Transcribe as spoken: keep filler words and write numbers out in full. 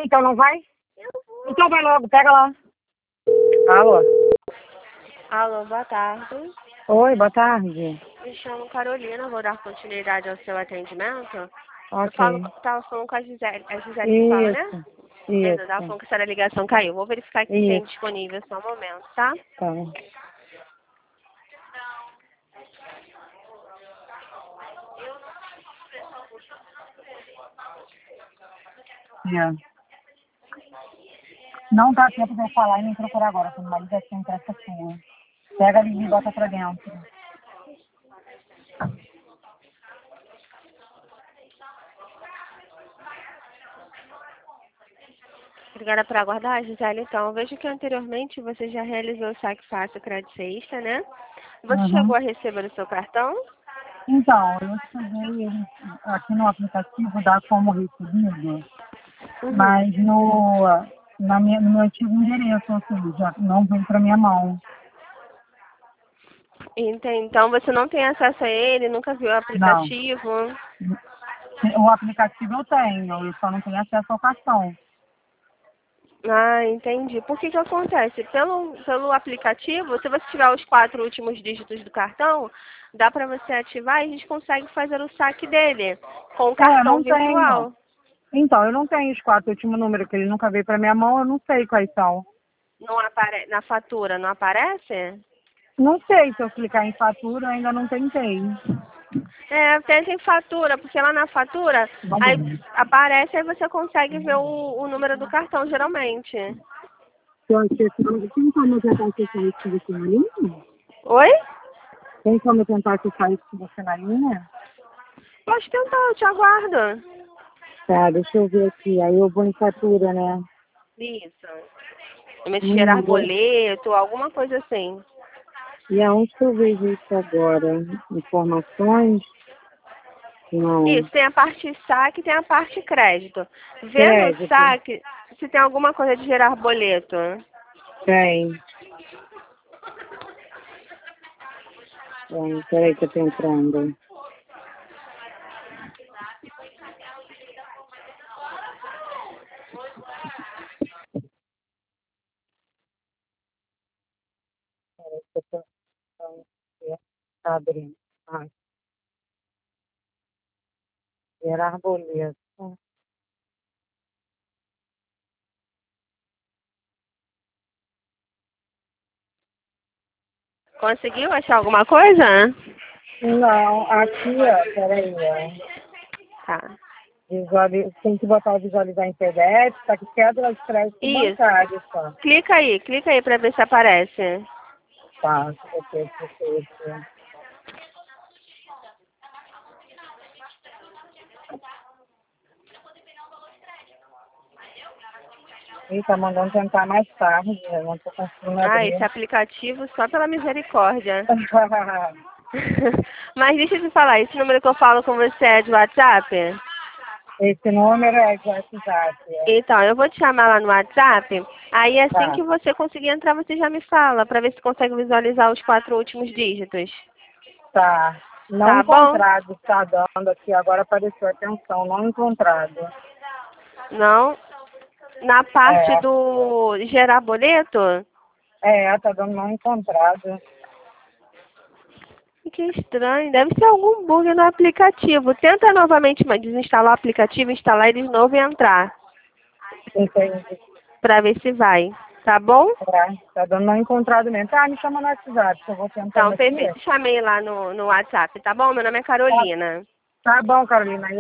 então não vai? Então vai logo, pega lá. Alô? Alô, boa tarde. Oi, boa tarde. Me chamo Carolina, vou dar continuidade ao seu atendimento. Eu falo, Ok. tava falando com a Gisele, a Gisele que fala, né? Isso, Beleza, tava isso, falando que a ligação caiu. Vou verificar aqui se tem isso. disponível só um momento, tá? Tá. É. Não dá tempo de eu falar e nem procurar agora, quando o marido já tem pressa sua. Pega ali e bota pra dentro. Obrigada por aguardar, Gisele. Então, eu vejo que anteriormente você já realizou o saque fácil crédito extra, né? Você Uhum. chegou a receber o seu cartão? Então, eu cheguei ele, aqui no aplicativo, dá como recebido, Uhum. mas no, na minha, no meu antigo endereço, ou seja, não veio pra minha mão. Entendi. Então, você não tem acesso a ele, nunca viu o Não. aplicativo? O aplicativo eu tenho, eu só não tenho acesso ao cartão. Ah, entendi. Por que que acontece? Pelo, pelo aplicativo, se você tiver os quatro últimos dígitos do cartão, dá para você ativar e a gente consegue fazer o saque dele com o É, eu cartão não tenho. virtual. Então, eu não tenho os quatro últimos números, que ele nunca veio pra minha mão, eu não sei quais são. Não apare... Na fatura, não aparece? Não sei se eu clicar em fatura, eu ainda não tentei. É, tenta em fatura, porque lá na fatura, aí Vamos. aparece, aí você consegue ver o, o número do cartão, geralmente. Tem como eu tentar acessar isso com você na linha? Oi? Tem como eu tentar acessar isso com você na linha? Pode tentar, eu te aguardo. Tá, deixa eu ver aqui. Aí eu vou em fatura, né? Isso. Me gerar Hum, boleto, alguma coisa assim. e aonde que eu vejo isso agora? Informações? Não. Isso, tem a parte saque e tem a parte crédito. Vê no Crédito? saque se tem alguma coisa de gerar boleto. Tem. Tem. Peraí que eu tô entrando. Peraí que eu tô entrando. Tá abrindo. Ah, gerar boleto. Conseguiu achar alguma coisa? Não, aqui, ó, peraí, ó. Tá. Visualiza, tem que botar o visualizar em P D F, tá aqui cédula de crédito Isso. bancário só. Clica aí, clica aí pra ver se aparece. Tá, deixa eu ver se eu aqui. Ih, tá mandando tentar mais tarde, eu não tô conseguindo Ah, abrir. esse aplicativo só pela misericórdia. Mas deixa eu te falar, esse número que eu falo com você é de WhatsApp? Esse número é de WhatsApp. É. Então, eu vou te chamar lá no WhatsApp, aí assim Tá, que você conseguir entrar, você já me fala, pra ver se consegue visualizar os quatro últimos dígitos. tá. Não Tá bom? encontrado, tá dando aqui, agora apareceu, atenção, não encontrado. Não? Na parte É, do gerar boleto? é, tá dando não encontrado. Que estranho, deve ser algum bug no aplicativo. Tenta novamente mas desinstalar o aplicativo, instalar ele de novo e entrar, Entendi. pra ver se vai. Tá bom? É, tá dando não encontrado mesmo. Tá, me chama no WhatsApp, que eu vou tentando Então, aqui. perfeito. Chamei lá no, no WhatsApp, tá bom? Meu nome é Tá, Carolina. tá bom, Carolina.